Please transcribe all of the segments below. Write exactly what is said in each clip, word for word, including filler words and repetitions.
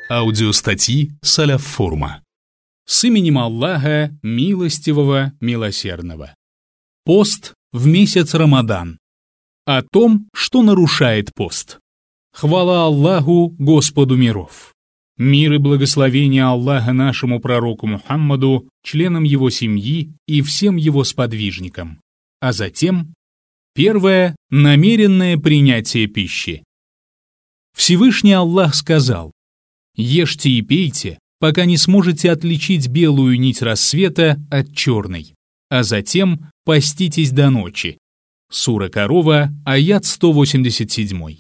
Аудиостатьи Салаф Форума. С именем Аллаха, милостивого, милосердного. Пост в месяц Рамадан. О том, что нарушает пост. Хвала Аллаху, Господу миров. Мир и благословение Аллаха нашему пророку Мухаммаду, членам его семьи и всем его сподвижникам. А затем, первое, намеренное принятие пищи. Всевышний Аллах сказал: «Ешьте и пейте, пока не сможете отличить белую нить рассвета от черной, а затем поститесь до ночи». Сура Корова, аят сто восемьдесят семь.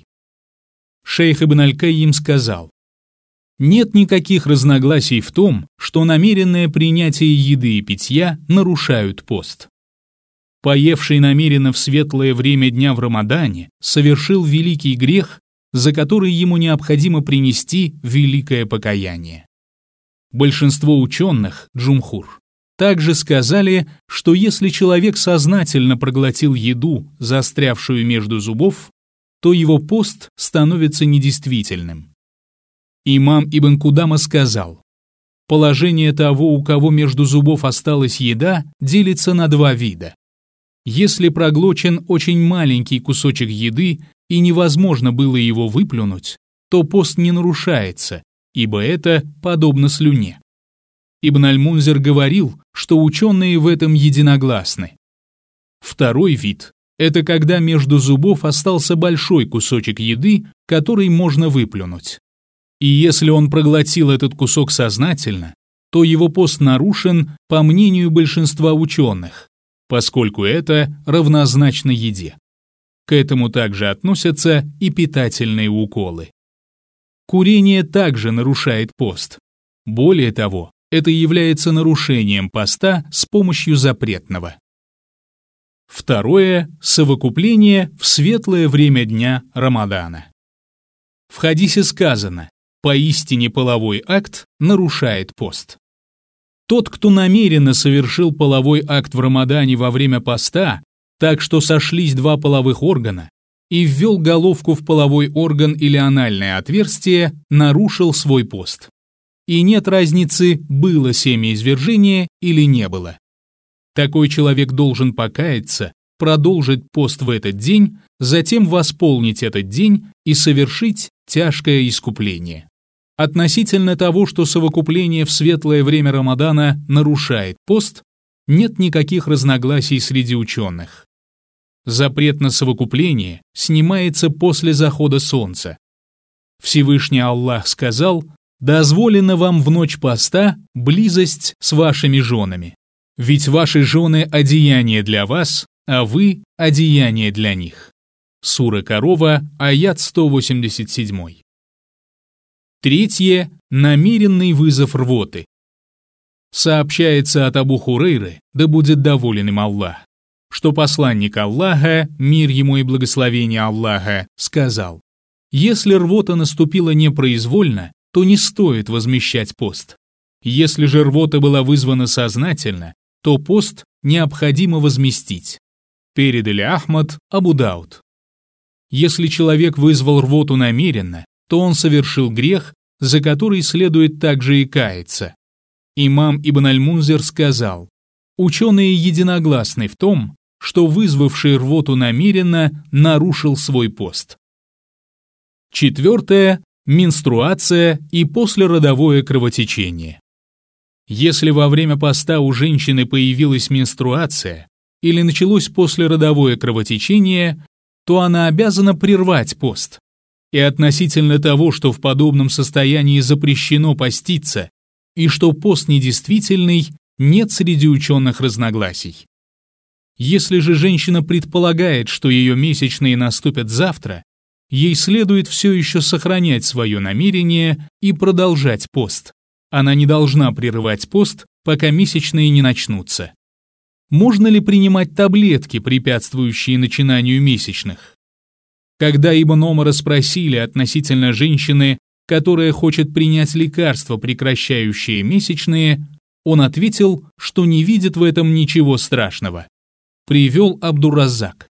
Шейх Ибн Аль-Кайим сказал: «Нет никаких разногласий в том, что намеренное принятие еды и питья нарушают пост. Поевший намеренно в светлое время дня в Рамадане совершил великий грех, за который ему необходимо принести великое покаяние». Большинство ученых, джумхур, также сказали, что если человек сознательно проглотил еду, застрявшую между зубов, то его пост становится недействительным. Имам Ибн Кудама сказал: «Положение того, у кого между зубов осталась еда, делится на два вида. Если проглочен очень маленький кусочек еды и невозможно было его выплюнуть, то пост не нарушается, ибо это подобно слюне». Ибн Аль-Мунзир говорил, что ученые в этом единогласны. Второй вид – это когда между зубов остался большой кусочек еды, который можно выплюнуть. И если он проглотил этот кусок сознательно, то его пост нарушен, по мнению большинства ученых, поскольку это равнозначно еде. К этому также относятся и питательные уколы. Курение также нарушает пост. Более того, это является нарушением поста с помощью запретного. Второе – совокупление в светлое время дня Рамадана. В хадисе сказано: «Поистине половой акт нарушает пост». Тот, кто намеренно совершил половой акт в Рамадане во время поста, так что сошлись два половых органа, и ввел головку в половой орган или анальное отверстие, нарушил свой пост. И нет разницы, было семяизвержение или не было. Такой человек должен покаяться, продолжить пост в этот день, затем восполнить этот день и совершить тяжкое искупление. Относительно того, что совокупление в светлое время Рамадана нарушает пост, нет никаких разногласий среди ученых. Запрет на совокупление снимается после захода солнца. Всевышний Аллах сказал: «Дозволено вам в ночь поста близость с вашими женами, ведь ваши жены – одеяние для вас, а вы – одеяние для них». Сура Корова, аят сто восемьдесят семь. Третье – намеренный вызов рвоты. Сообщается от Абу Хурейры, да будет доволен им Аллах, что посланник Аллаха, мир ему и благословение Аллаха, сказал: «Если рвота наступила непроизвольно, то не стоит возмещать пост. Если же рвота была вызвана сознательно, то пост необходимо возместить». Передали Ахмад, Абу Дауд. Если человек вызвал рвоту намеренно, то он совершил грех, за который следует также и каяться. Имам Ибн Аль-Мунзир сказал: «Ученые единогласны в том, что вызвавший рвоту намеренно нарушил свой пост». Четвертое – менструация и послеродовое кровотечение. Если во время поста у женщины появилась менструация или началось послеродовое кровотечение, то она обязана прервать пост. И относительно того, что в подобном состоянии запрещено поститься, и что пост недействительный, нет среди ученых разногласий. Если же женщина предполагает, что ее месячные наступят завтра, ей следует все еще сохранять свое намерение и продолжать пост. Она не должна прерывать пост, пока месячные не начнутся. Можно ли принимать таблетки, препятствующие начинанию месячных? Когда Ибн Омара спросили относительно женщины, которая хочет принять лекарство, прекращающее месячные, он ответил, что не видит в этом ничего страшного. Привел Абдур-Раззак.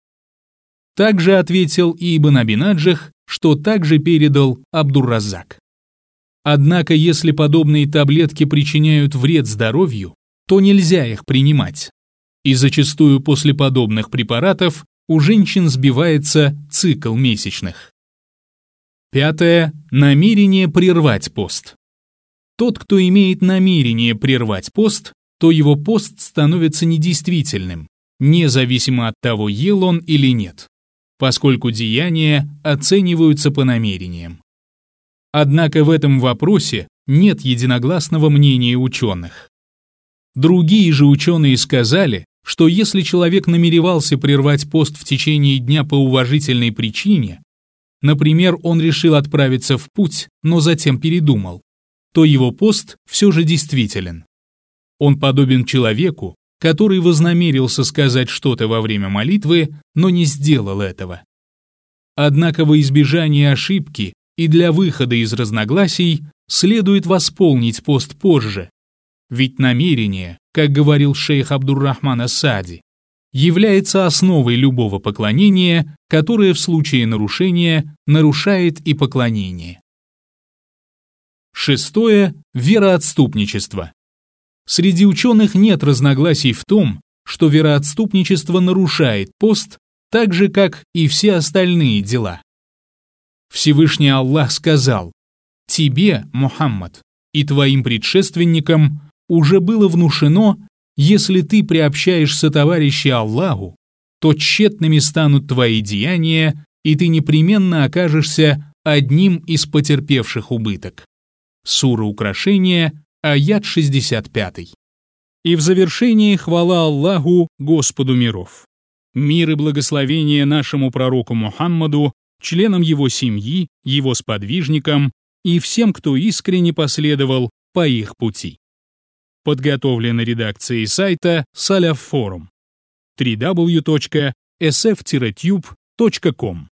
Также ответил и Ибн Аби Наджих, что также передал Абдур-Раззак. Однако, если подобные таблетки причиняют вред здоровью, то нельзя их принимать. И зачастую после подобных препаратов у женщин сбивается цикл месячных. Пятое. Намерение прервать пост. Тот, кто имеет намерение прервать пост, то его пост становится недействительным, независимо от того, ел он или нет, поскольку деяния оцениваются по намерениям. Однако в этом вопросе нет единогласного мнения ученых. Другие же ученые сказали, что если человек намеревался прервать пост в течение дня по уважительной причине, например, он решил отправиться в путь, но затем передумал, то его пост все же действителен. Он подобен человеку, который вознамерился сказать что-то во время молитвы, но не сделал этого. Однако во избежание ошибки и для выхода из разногласий следует восполнить пост позже, ведь намерение, как говорил шейх Абдур-Рахман ас-Саади, является основой любого поклонения, которое в случае нарушения нарушает и поклонение. Шестое. Вероотступничество. Среди ученых нет разногласий в том, что вероотступничество нарушает пост, так же, как и все остальные дела. Всевышний Аллах сказал: «Тебе, Мухаммад, и твоим предшественникам уже было внушено, если ты приобщаешься товарищи Аллаху, то тщетными станут твои деяния, и ты непременно окажешься одним из потерпевших убыток». Сура Украшения, аят шестьдесят пять. И в завершении хвала Аллаху, Господу миров. Мир и благословение нашему пророку Мухаммаду, членам его семьи, его сподвижникам и всем, кто искренне последовал по их пути. Подготовлено редакцией сайта Салаф Форум. дабл ю дабл ю дабл ю точка эс эф тире тьюб точка ком